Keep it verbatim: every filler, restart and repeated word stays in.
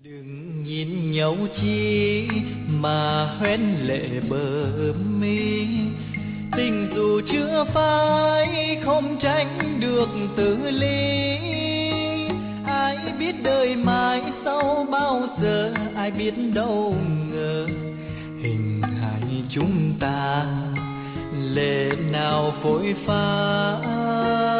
Đừng nhìn nhau chi mà hoen lệ bờ mi, tình dù chưa phai không tránh được tự ly. Ai biết đời mai sau bao giờ, ai biết đâu ngờ hình hài chúng ta lệ nào phôi phai.